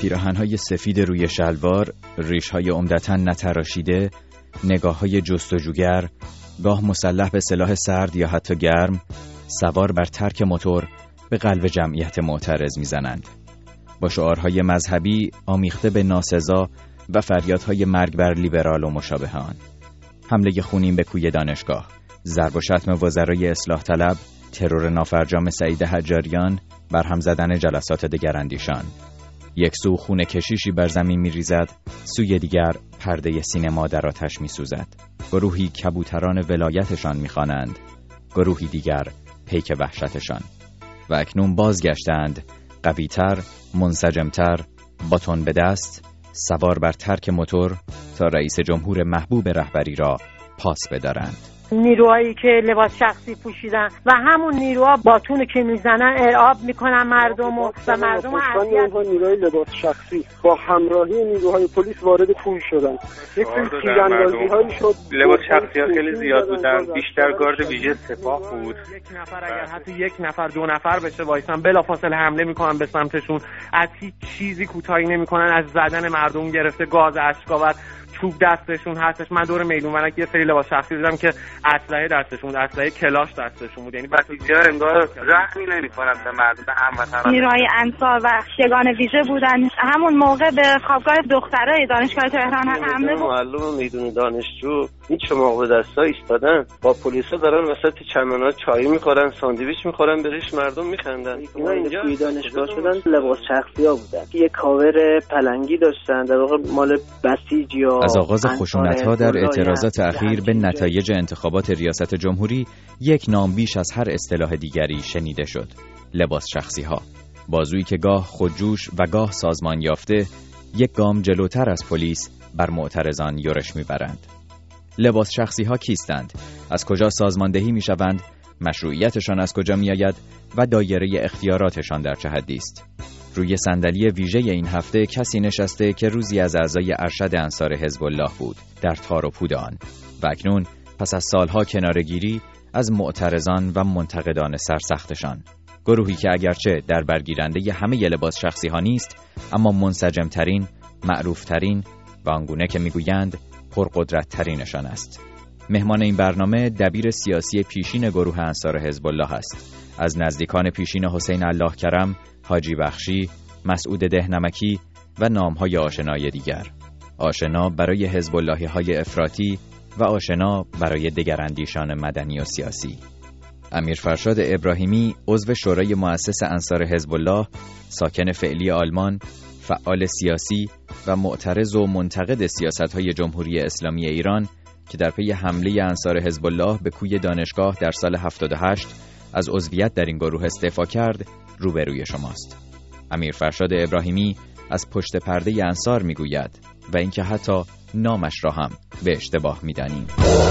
پیراهن‌های سفید روی شلوار، ریش‌های عمدتاً نتراشیده، نگاه‌های جستجوگر، گاه مسلح به سلاح سرد یا حتی گرم، سوار بر ترک موتور به قلب جمعیت معترض می‌زنند. با شعارهای مذهبی آمیخته به ناسزا و فریادهای مرگ بر لیبرال و مشابه آن. حمله خونین به کوی دانشگاه، ضرب و شتم وزرای اصلاح طلب، ترور نافرجام سعید حجاریان، برهم زدن جلسات دگراندیشان. یک سو خون کشیشی بر زمین می‌ریزد، سوی دیگر پرده سینما در آتش می‌سوزد. گروهی کبوتران ولایتشان می‌خوانند، گروهی دیگر پیک وحشتشان. و اکنون بازگشتند، قوی‌تر، منسجم‌تر، باتون به دست، سوار بر ترک موتور تا رئیس جمهور محبوب رهبری را پاس بدارند. نیروهایی که لباس شخصی پوشیدن و همون نیروها باتون که میزنن ارعاب میکنن مردم و مردم اذیت. نیروهای لباس شخصی با همراهی نیروهای پلیس وارد کوی شدن. یک سری تیراندازی‌هایی شد. لباس شخصی‌ها خیلی زیاد بودن، بیشتر گارد ویژه سپاه بود. یک نفر اگر حتی یک نفر دو نفر بشه وایسن بلافاصله حمله میکنن به سمتشون، از هیچ چیزی کوتاهی نمیکنن، از زدن مردم گرفته گاز اشک‌آور، چوب دستشون هستش. من دور میدون ورک یه سری لباس شخصی دیدم که اسلحه دستشون بود، اسلحه کلاش دستشون بود، یعنی بسیجا انگار رحمی نمی‌کنن به مردم، به هموطنان. نیروهای انصار و یگان ویژه بودن. همون موقع به خوابگاه دخترای دانشگاه تهران حمله بود. معلم میدون دانشجو هیچ موقع به دستا ایستادن، با پلیسا دارن وسط چمن‌ها چای می‌خورن، ساندویچ می‌خورن، بهش مردم می‌خندن. اینا اینجا توی دانشگاه شدن لباس شخصی‌ها بودن. یه کاور پلنگی داشتن، در واقع مال بسیج یا از آغاز خشونت‌ها در اعتراضات اخیر به نتایج انتخابات ریاست جمهوری یک نام بیش از هر اصطلاح دیگری شنیده شد: لباس شخصی‌ها. بازویی که گاه خودجوش و گاه سازمان یافته یک گام جلوتر از پلیس بر معترضان یورش می‌برند. لباس شخصی‌ها کیستند؟ از کجا سازماندهی می‌شوند؟ مشروعیتشان از کجا می‌آید و دایره اختیاراتشان در چه حدی است؟ روی صندلی ویژه این هفته کسی نشسته که روزی از اعضای ارشد انصار حزب الله بود، در تار و پود آن، و اکنون پس از سالها کناره‌گیری از معترضان و منتقدان سرسختشان. گروهی که اگرچه در برگیرنده همه لباس شخصی ها نیست، اما منسجمترین، معروفترین و آنگونه که میگویند پرقدرتترینشان است. مهمان این برنامه دبیر سیاسی پیشین گروه انصار حزب الله است. از نزدیکان پیشین حسین الله کرم، حاجی بخشی، مسعود دهنمکی و نام‌های آشنای دیگر. آشنا برای حزب اللهی‌های افراطی و آشنا برای دگراندیشان مدنی و سیاسی. امیر فرشاد ابراهیمی، عضو شورای مؤسس انصار حزب الله، ساکن فعلی آلمان، فعال سیاسی و معترض و منتقد سیاست‌های جمهوری اسلامی ایران که در پی حمله انصار حزب الله به کوی دانشگاه در سال 78 از عضویت در این گروه استعفا کرد، روبروی شماست. امیر فرشاد ابراهیمی از پشت پرده انصار میگوید و اینکه حتی نامش را هم به اشتباه میدانیم.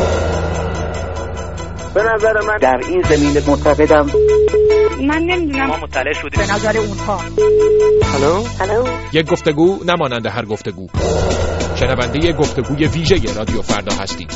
به نظر من در این زمینه معتقدم من نمیدونم، ما مطلع شدیم به نظر اونها. هلو یک گفتگو نمانند هر گفتگو. شنونده گفتگوی ویژه رادیو فردا هستید.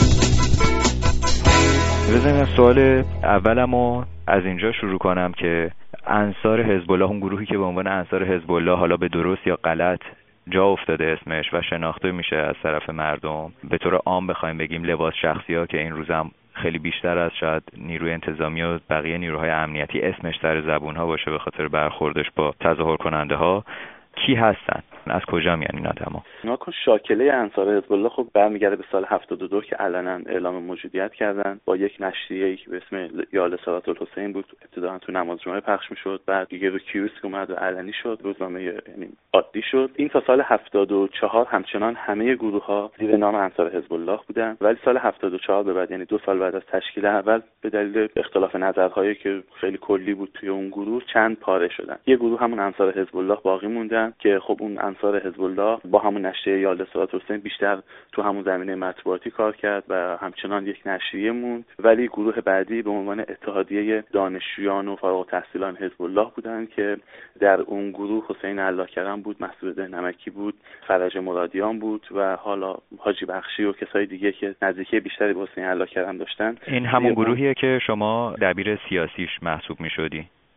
بذاریم سوال اولمو از اینجا شروع کنم که انصار حزب الله، اون گروهی که به عنوان انصار حزب الله حالا به درست یا غلط جا افتاده اسمش و شناخته میشه از طرف مردم، به طور عام بخوایم بگیم لباس شخصی‌ها که این روزم خیلی بیشتر از شاید نیروی انتظامی و بقیه نیروهای امنیتی اسمش سر زبونها باشه به خاطر برخوردش با تظاهر کننده ها، کی هستن؟ از کجا میان این آدما؟ ناکن شاکله انصار حزب الله خب برمیگرده به سال 72 که علنا اعلام موجودیت کردن با یک نشریه‌ای که به اسم یال صلات الحسین بود. ابتداً تو نماز جمعه پخش میشد، بعد دیگه رو کیوسک اومد و علنی شد، روزنامه یعنی عادی شد. این تا سال 74 همچنان همه گروه‌ها زیر نام انصار حزب الله بودن، ولی سال 74 به بعد، یعنی 2 سال بعد از تشکیل اول، به دلیل اختلاف نظرهایی که خیلی کلی بود توی اون گروه چند پاره شدن. یه گروه همون انصار حزب الله باقی موندن که خب اون انصار حزب الله با همون نشریه یال صلات الحسین بیشتر تو همون زمینه مطبوعاتی کار کرد و همچنان یک نشریه موند، ولی گروه بعدی به عنوان اتحادیه دانشجویان و فارغ التحصیلان حزب الله بودن که در اون گروه حسین الله کرم بود، مسعود نمکی بود، فرج مرادیان بود و حالا حاجی بخشی و کسای دیگه که نزدیکی بیشتری به حسین الله کرم داشتن. این همون گروهیه که شما دبیر سیاسیش محسوب می‌شدی؟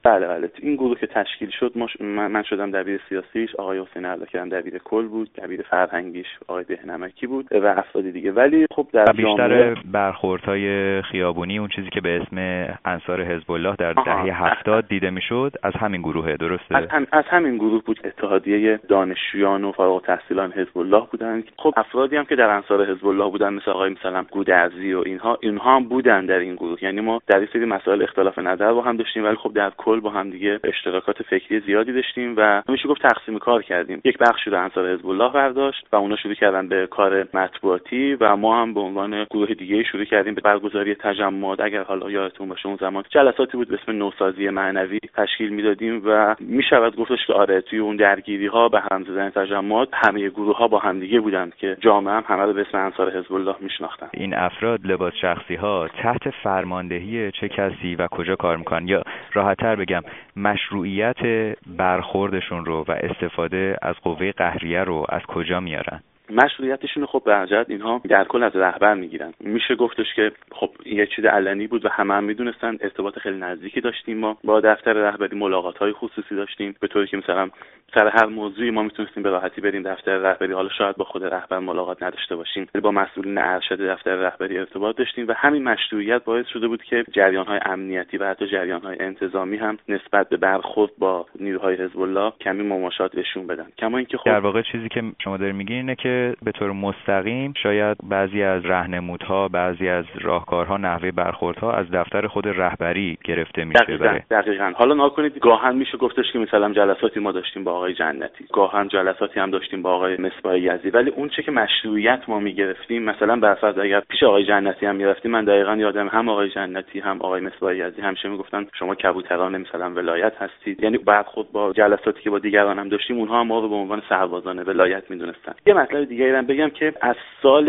بله این گروه که تشکیل شد من شدم دبیر سیاسیش، آقای حسین علاکرم دبیر کل بود، دبیر فرهنگیش آقای بهنمکی بود و افراد دیگه. ولی خب در بیشتر برخوردهای خیابونی اون چیزی که به اسم انصار حزب الله در دهه 70 دیده میشد از همین گروهه، درسته؟ از همین گروه بود. اتحادیه دانشجویان و فارغ التحصیلان حزب الله بودن. خب افرادی هم که در انصار حزب الله بودن مثل آقای مثلا گودرزی و اینها هم بودن در این گروه. یعنی ما در این سری مسائل اختلاف نظر با هم داشتیم ولی خب در کل با هم دیگه اشتراکات فکری زیادی داشتیم و میشه گفت تقسیم کار کردیم. یک بخشی رو انصار حزب الله برداشت و اونا شروع کردن به کار مطبوعاتی و ما هم به عنوان گروه دیگه شروع کردیم به برگزاری تجمعات. اگر حالا یادتون باشه اون زمان جلساتی بود به اسم نوسازی معنوی تشکیل میدادیم و میشود گفتش که آره توی اون درگیری‌ها به هم زدن تجمعات همه گروه‌ها با هم دیگه بودن که جامعه هم همه رو به اسم انصار حزب الله میشناختن. این افراد لباس شخصی‌ها تحت فرماندهی چه کسی و کجا کار میکنن، یا راحت‌تر بگم مشروعیت برخوردشون رو و استفاده از قوه قهریه رو از کجا میارن؟ مشروعیتشون خب به جهت اینها در کل از رهبر میگیرن. میشه گفتش که خب یه چیز علنی بود و همه هم میدونستن. ارتباط خیلی نزدیکی داشتیم ما با دفتر رهبری، ملاقات‌های خصوصی داشتیم به طوری که مثلا سر هر موضوعی ما میتونستیم به راحتی بریم دفتر رهبری. حالا شاید با خود رهبر ملاقات نداشته باشیم ولی با مسئولین ارشد دفتر رهبری ارتباط داشتیم و همین مشروعیت باعث شده بود که جریان‌های امنیتی و حتی جریان‌های انتظامی هم نسبت به برخورد با نیروهای حزب الله کمی مماشات نشون بدن. کما اینکه خب در واقع چیزی که شما دارید میگین اینه که به طور مستقیم شاید بعضی از راهنمودها، بعضی از راهکارها، نحوه برخوردها از دفتر خود رهبری گرفته میشه. دقیقاً. حالا ناکنید گاهن میشه گفتش که مثلا جلساتی ما داشتیم با آقای جنتی، گاهن جلساتی هم داشتیم با آقای مصباح یزدی، ولی اون چه که مشروعیت ما میگرفتیم مثلا برفرض اگر پیش آقای جنتی هم میرفتیم، من دقیقاً یادم هم آقای جنتی هم آقای مصباح یزدی همیشه میگفتن شما کبوتران مثلا ولایت هستید. یعنی برخورد با جلساتی که با دیگران هم داشتیم اونها ما رو به عنوان سربازان ولایت میدونستن. یه مطلب دیگه ایران بگم که از سال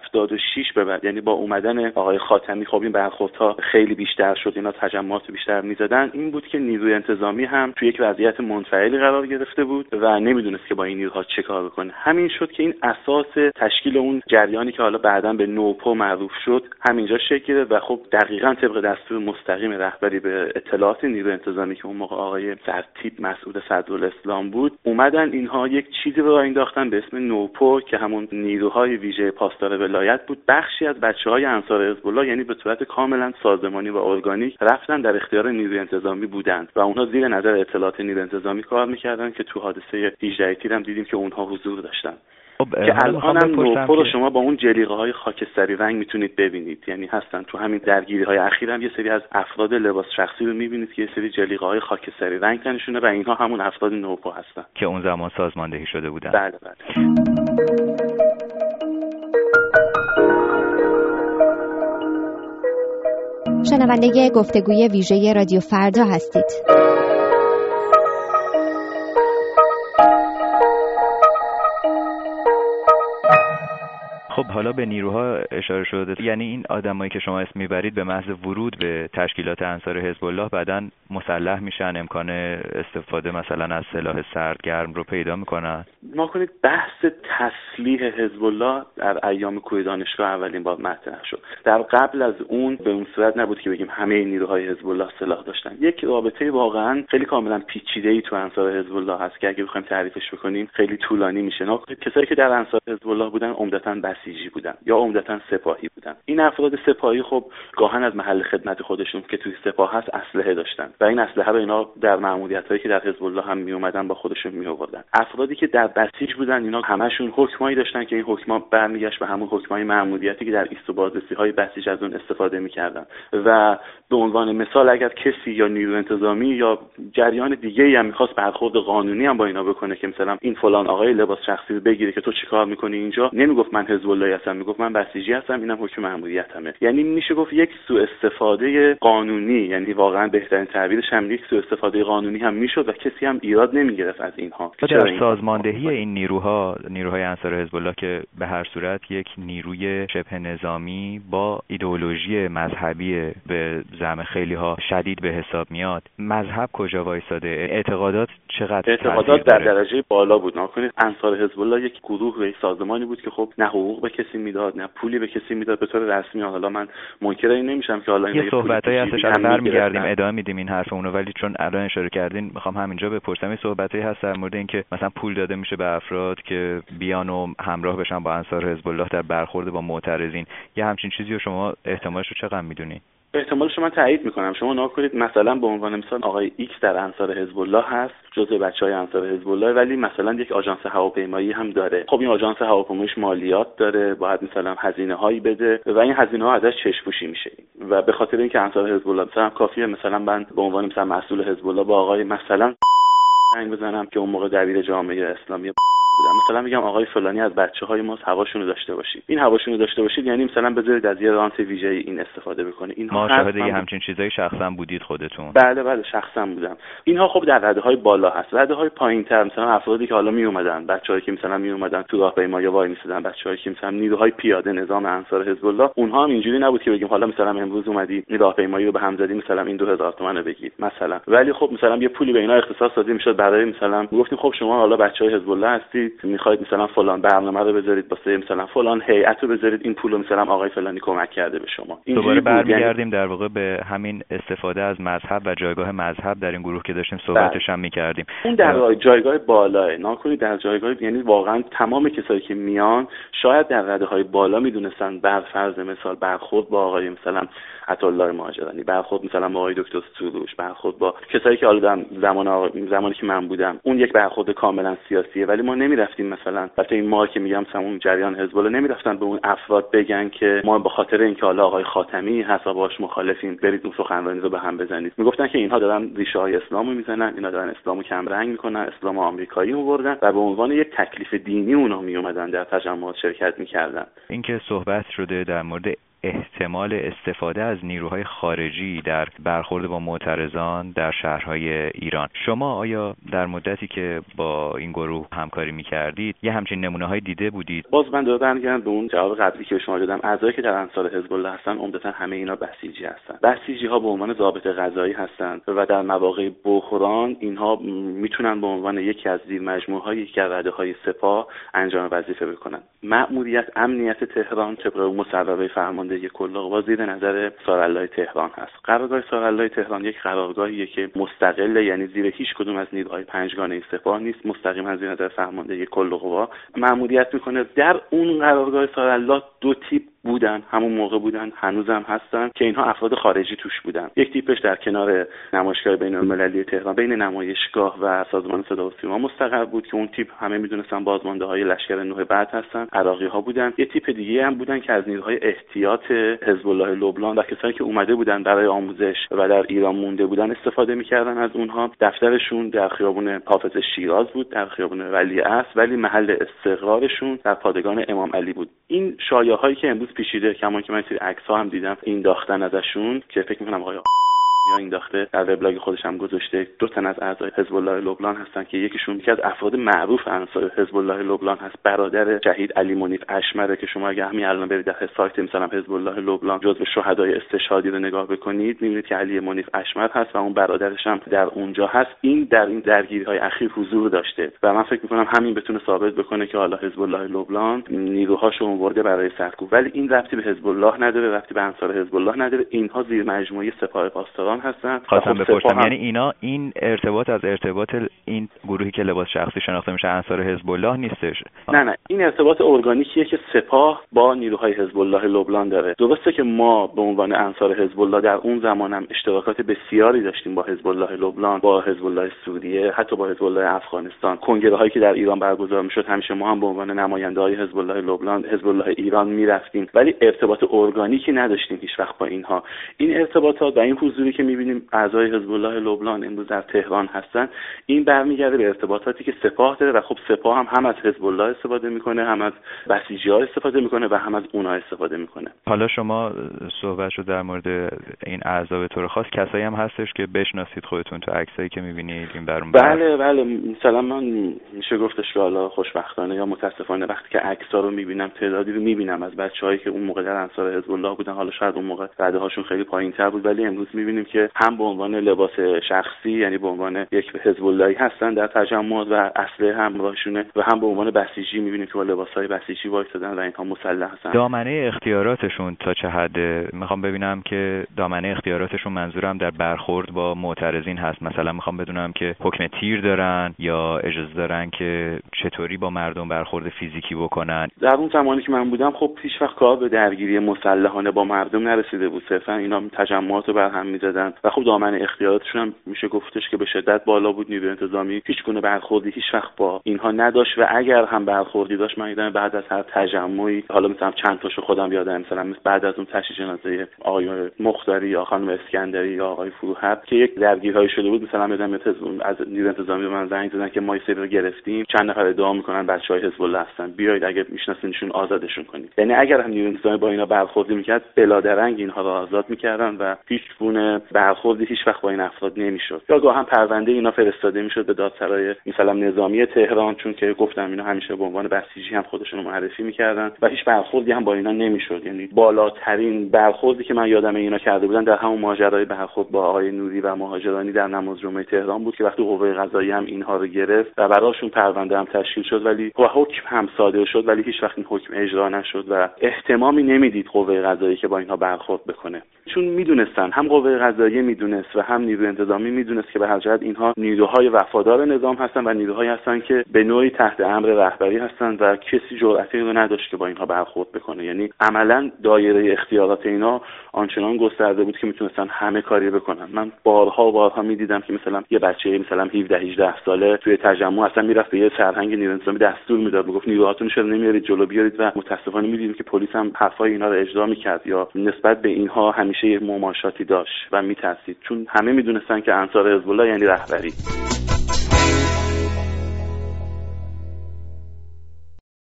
76 به بعد، یعنی با اومدن آقای خاتمی، خب این برخوردها خیلی بیشتر شد، اینا تجمعات بیشتر می‌زدن. این بود که نیروی انتظامی هم توی یک وضعیت منفعلی قرار گرفته بود و نمیدونست که با این نیروها چه کار بکنه. همین شد که این اساس تشکیل اون جریانی که حالا بعداً به نوپو معروف شد همینجا شکل گرفت و خب دقیقاً طبق دستور مستقیم رهبری به اطلاعات نیروی انتظامی که اون موقع آقای سرتیپ مسعود صدرالاسلام بود، اومدن اینها یک چیزی رو انداختن به اسم نوپو که همون نیروهای ویژه پاسدار ولایت بود. بخشی از بچه‌های انصار حزب الله یعنی به صورت کاملا سازمانی و ارگانیک رفتن در اختیار نیروی انتظامی بودند و اونها زیر نظر اطلاعات نیروی انتظامی کار می‌کردن که تو حادثه 18 تیر هم دیدیم که اونها حضور داشتن. که الان هم نوپو رو شما با اون جلیقه‌های خاکستری رنگ میتونید ببینید، یعنی هستن تو همین درگیری‌های اخیر هم یه سری از افراد لباس شخصی رو می‌بینید که یه سری جلیقه‌های خاکستری رنگ تنشونه و اینها همون افراد نوپو هستن که اون زمان سازماندهی شده بودن. بله. شنونده گفتگوی ویژه رادیو فردا هستید. خب حالا به نیروها اشاره شده، یعنی این آدمایی که شما اسم میبرید به محض ورود به تشکیلات انصار حزب الله بعداً مسلح میشن، امکان استفاده مثلا از سلاح سردگرم رو پیدا میکنن. ما کنید بحث تسلیح حزب الله در ایام کوه دانشگاه اولین بار مطرح شد. در قبل از اون به اون صورت نبود که بگیم همه نیروهای حزب الله سلاح داشتن. یک رابطه واقعا خیلی کاملا پیچیده‌ای تو انصار حزب الله هست که اگه بخوایم تعریفش بکنیم خیلی طولانی میشه. کسایی که در انصار حزب الله بودن عمدتاً بسیجی بودن یا عمدتاً سپاهی بودن. این افراد سپاهی خب گاهن از محل خدمت خودشون که توی سپاه هست اسلحه داشتن و این اسلحه رو اینا در مأموریتایی که در حزب الله هم می اومدن با خودشون می آوردن. افرادی که در بسیج بودن اینا همشون حکمایی داشتن که این حکما برمیگشت به همون حکمای مأموریتی که در ایست و بازرسی‌های بسیج از اون استفاده می‌کردن و به عنوان مثال اگر کسی یا نیروی انتظامی یا جریان دیگه‌ای هم می‌خواست برخورد قانونی هم با اینا بکنه که مثلا این فلان آقای لباس شخصی رو بگیره که تو چیکار می‌کنی اینجا، نمیگفت من حزب الله هستم، میگفت من بسیجی هستم، اینم حکم مأموریتمه. یعنی میشه گفت یک سوء استفاده قانونی، یعنی واقعا بهترین تعبیرش هم یک سوء استفاده قانونی هم میشد و کسی هم ایراد نمیگرفت از اینها. در سازماندهی این نیروهای انصار حزب الله که به هر صورت یک نیروی شبه نظامی با ایدئولوژی مذهبی به زعم خیلی‌ها شدید به حساب میاد، مذهب کجا وایساده؟ اعتقادات چقدر؟ اعتقادات در درجه بالا بود. نکنید انصار حزب الله یک گروه و سازمانی بود که خب نه حقوق به کسی میداد نه پولی به کسی میداد به طور رسمی. حالا من منکر این نمیشم که حالا این صحبتایی هستش الان برمیگردیم ادامه میدیم این حرفمون رو، ولی چون الان اشاره کردین میخوام همینجا بپرسم این صحبتایی هست در مورد اینکه مثلا پول داده میشه به افراد که بیان و همراه بشن با انصار حزب الله در برخورد با معترضین، یه همچین چیزی رو شما احتمالش رو چقدر میدونی؟ احتمالش من تایید میکنم. شما نگاه کنید مثلا به عنوان مثال آقای ایکس در انصار حزب الله هست، جزء بچهای انصار حزب الله، ولی مثلا یک آژانس هواپیمایی هم داره. خب این آژانس هواپیماییش مالیات داره، باید مثلا هزینه هایی بده و این هزینه ها ازش چشم‌پوشی میشه و به خاطر اینکه انصار حزب الله مثلا کافیه مثلا من به عنوان مثلا مسئول حزب الله با آقای مثلا زنگ بزنم که اون موقع دبیر جامعه اسلامی بودم، مثلا میگم آقای فلانی از بچه‌های ما هواشون رو داشته باشید. این هواشون رو داشته باشید یعنی مثلا بذارید از یه رانت ویژه این استفاده بکنید. اینها ما شاهد یه همچین چیزایی شخصا بودید خودتون؟ بله شخصا بودم. اینها خب در رده‌های بالا هست. رده‌های پایین‌تر مثلا افرادی که حالا می اومدن، بچه‌هایی که مثلا می اومدن تو راهپیمایی وای می‌سیدن، بچه‌هایی که مثلا نیروهای پیاده نظام انصار حزب الله، اونها هم اینجوری نبود که بگیم حالا مثلا امروز اومدی راهپیمایی رو به هم زدی مثلا این 2000 تومن رو بگید مثلا، ولی خب مثلا یه پولی به اینا اختصاص داده میشد برای مثلا گفتیم خب شما حالا بچه‌های حزب الله هستید می‌خواید مثلا فلان برنامه رو بذارید واسه مثلا فلان هیئت رو بذارید، این پولو مثلا آقای فلانی کمک کرده به شما. دوباره برمیگردیم در واقع به همین استفاده از مذهب و جایگاه مذهب در این گروه که داشتیم صحبتش هم می‌کردیم. اون در جایگاه بالاه، ناکنید در جایگاه، یعنی واقعا تمام کسایی که میان شاید در رده‌های بالا میدونستن بر فرض مثال برخورد با آقای مثلا عطاالله مهاجرانی، برخورد مثلا با آقای دکتر سروش، برخورد با کسایی که حالا زمانی که من بودم اون یک برخورد کاملا سیاسیه، ولی ما نمی‌رفتیم مثلا البته این ما که میگم مثلا اون جریان حزب الله نمی‌رفتن به اون افراد بگن که ما به خاطر اینکه حالا آقای خاتمی هست باهاش مخالفیم برید اون سخنرانی رو به هم بزنید. میگفتن که اینها دارن ریشه‌های اسلامو میزنن، اینا دارن اسلامو کم رنگ میکنن، اسلام آمریکایی آوردن و به عنوان یک تکلیف دینی اونها میومدن در تجمعات شرکت میکردن. اینکه صحبت شده در مورد احتمال استفاده از نیروهای خارجی در برخورد با معترضان در شهرهای ایران، شما آیا در مدتی که با این گروه همکاری می‌کردید یه همچین نمونه‌های دیده بودید؟ باز من دوباره برمیگردم به اون جواب قبلی که شما دادم. اعضایی که در انصار حزب الله هستن عمدتاً همه اینا بسیجی هستن. بسیجی‌ها به عنوان ضابط قضایی هستن و در مواقع بحران اینها میتونن به عنوان یکی از زیرمجموعه‌های که راده‌های سپاه انجام وظیفه بکنن. مأموریت امنیت تهران طبق مصوبه فرمانده یک کل‌قوا زیر نظر سارالله تهران هست. قرارگاه سارالله تهران یک قرارگاهیه که مستقله، یعنی زیر هیچ کدوم از نیروهای پنجگانه سپاه نیست، مستقیما زیر نظر فرمانده یک کل‌قوا مأموریت میکنه. در اون قرارگاه سارالله دو تیپ بودن، همون موقع بودن، هنوزم هستن که اینها افراد خارجی توش بودن. یک تیپش در کنار نمایشگاه بین‌المللی تهران بین نمایشگاه و سازمان صدا و سیما مستقر بود که اون تیپ همه میدونستن بازمانده‌های لشکر نوح بعد هستن، عراقی‌ها بودن. یک تیپ دیگه هم بودن که از نیروهای احتیاط حزب الله لبنان و کسایی که اومده بودن برای آموزش و در ایران مونده بودن استفاده می‌کردن از اونها. دفترشون در خیابون حافظ شیراز بود، در خیابون ولیعصر، ولی محل استقرارشون در پادگان امام علی بود. این شایعه‌هایی که امروز پیچیده، کما که من سری عکس‌ها هم دیدم این داختن ازشون که فکر می‌کنم آقای یا این داخته در وبلاگ خودش هم گذاشته، دو تن از اعضای حزب الله لبنان هستن که یکیشون یکی از افراد معروف انصار حزب الله لبنان هست، برادر شهید علی منیف اشمره که شما اگه همین الان برید در سایت مثلا حزب الله لبنان جزو شهدای استشهادی رو نگاه بکنید می‌بینید که علی منیف اشمر هست و اون برادرش هم در اونجا هست. این در این درگیری‌های اخیر حضور داشته و من فکر می‌کنم همین بتونه ثابت بکنه که حالا حزب الله لبنان نیروهاشو آورده برای سرکوب، ولی این ربطی به حزب الله نداره، ربطی به انصار حزب الله نداره. اینها زیر مجموعه سپاه پاسداران هستن. خواستم بپرسم یعنی اینا این ارتباط از ارتباط این گروهی که لباس شخصی شناخته میشه انصار حزب الله نیستش؟ نه این ارتباط ارگانیکیه که سپاه با نیروهای حزب الله لبنان داره. درسته که ما به عنوان انصار حزب الله در اون زمانم اشتراکات بسیاری داشتیم با حزب الله لبنان، با حزب الله سوریه، حتی با حزب الله افغانستان. کنگره هایی که در ایران برگزار میشد همیشه ما هم به عنوان نماینده‌های حزب الله لبنان، حزب الله ایران میرفتیم، ولی ارتباط ارگانیکی نداشتیم هیچ وقت با اینها. این ارتباطات و این حضوری که می‌بینیم اعضای حزب الله لبنان امروز در تهران هستن، این برمیگرده به ارتباطاتی که سپاه داره و خب سپاه هم از حزب الله استفاده میکنه، هم از بسیجی‌ها استفاده میکنه و هم از اونها استفاده میکنه. حالا شما صحبت شد در مورد این اعضا به طور خاص، کسایی هم هستش که بشناسید خودتون تو عکسایی که میبینید این برون؟ بله مثلا من میشه گفتش که حالا خوشبختانه یا متاسفانه وقتی که عکس‌ها رو میبینم، تعدادی رو میبینم از بچه‌هایی که اون موقع در انصار حزب الله بودن، حالا شاید اون موقع رده‌هاشون خیلی پایین‌تر بود، ولی امروز میبینیم که هم به عنوان لباس شخصی یعنی به عنوان یک حزب اللهی هستن در تجمعات و اسلحه همراهشونه و هم به عنوان بسیجی می‌بینیم که با لباس‌های بسیجی وایسادن و اینها مسلح هستن. دامنه اختیاراتشون تا چه حده؟ میخوام ببینم که دامنه اختیاراتشون منظورم در برخورد با معترضین هست. مثلا میخوام بدونم که حکم تیر دارن یا اجازه دارن که چطوری با مردم برخورد فیزیکی بکنن. در اون زمانی که من بودم خب هیچ وقت کار به درگیری مسلحانه با مردم نرسیده بود. صرفا اینا تجمعات رو برهم می‌زدن و خب دامنه اختیاراتشون هم میشه گفتش که به شدت بالا بود. نیروی انتظامی هیچ گونه برخوردی هیچ وقت با اینها نداشت و اگر هم برخوردی داشت من دیدم بعد از هر تجمعی، حالا مثلا چند تاشو خودم یادم، مثلا بعد از اون تشییع جنازه آقای مختاری یا خانم اسکندری یا آقای فروهر که یک درگیرهای شده بود، مثلا یادم از نیروی انتظامی به من زنگ زدن که ما سری رو گرفتیم، چند نفر ادعا میکنن بچهای حزب الله هستن، بیایید اگه میشناسینشون آزادشون کنید. یعنی اگر هم نیروی انتظامی با اینا برخوردی میکرد بلادرنگ اینها رو آزاد میکردن و هیچ گونه برخوردی هیچ وقت با این افراد نمیشد. یا گاه هم پرونده اینا فرستاده میشد به دادسرای مثلا نظامی تهران، چون که گفتم اینا همیشه به عنوان بسیجی هم خودشون رو معرفی میکردن و هیچ برخوردی هم با اینا نمیشد. یعنی بالاترین برخوردی که من یادم اینا کرده بودن در همون ماجرای برخورد با آقای نوری و مهاجرانی در نماز جمعه تهران بود که وقتی قوه قضاییه هم اینها رو گرفت و براشون پرونده هم تشکیل شد ولی حکم هم صادر شد ولی هیچ وقت این حکم اجرا نشد و اهتمامی نمیدید قوه قضاییه که با اینها برخورد بکنه، چون میدونستن، هم قوه قضاییه میدونست و هم نیروی انتظامی میدونست که به هر جهت اینها نیروهای وفادار نظام هستن و نیروهایی هستن که به نوعی تحت امر رهبری هستن و کسی جرأتی رو نداشت که با اینها برخورد بکنه. یعنی عملا دایره اختیارات اینا آنچنان گسترده بود که میتونستن همه کاری بکنن. من بارها میدیدم که مثلا یه بچه مثلا 17-18 ساله توی تجمع اصلا میرفت به یه سرهنگ نیروی انتظامی دستور میداد، میگفت نیروهاتون چرا نمیارید جلو بیارید و متاسفانه میدیدیم که پلیس هم حرفای اینا رو اجرا میکرد یا نسبت به اینها همیشه یه مماشاتی داشت و میترسید، چون همه میدونستن که انصار حزب الله یعنی رهبری.